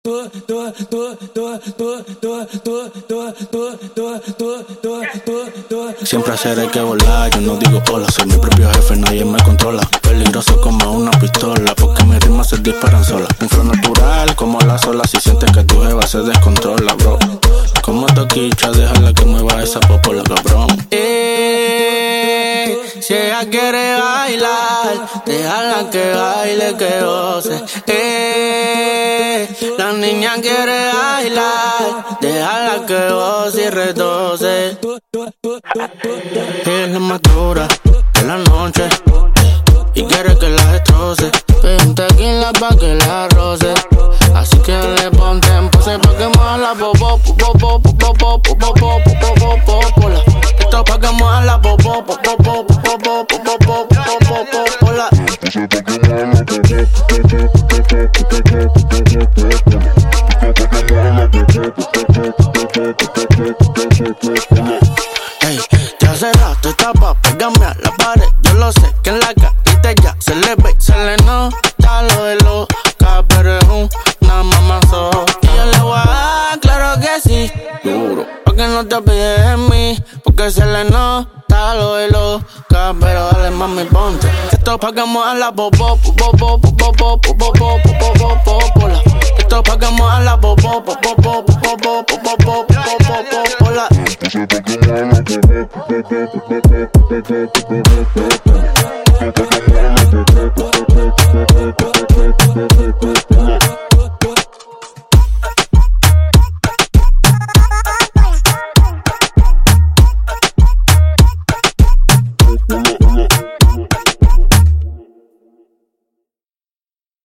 Siempre hacer hay que volar, yo no digo hola, soy mi propio jefe, nadie me controla. Peligroso como una pistola, porque mis rimas se disparan solas. Un flow natural como las olas, si sientes que tu jeva se descontrola, bro. Como toquicha, déjala que mueva esa popola, cabrón. Si ella quiere bailar, déjala que baile, que goce. La niña quiere bailar, déjala que goce y retoce. Es la más dura de la noche y quiere que la destroce. Pide tequila pa' que la roce, así que le ponte en pose pa' que mueva la popola. Esto pa' que mueva la popola. Ey, ya hace rato está pa' pegarme a la pared. Yo lo sé que en la carita ya se le ve, se le nota lo de loca, pero es una mamazota. Y yo le voy a dar, claro que sí, duro, pa' que no te olvides de mí, porque se le nota lo de loca, pero dale mami ponte. Esto pa' que mueva la popola. Esto pa' que mueva la popola.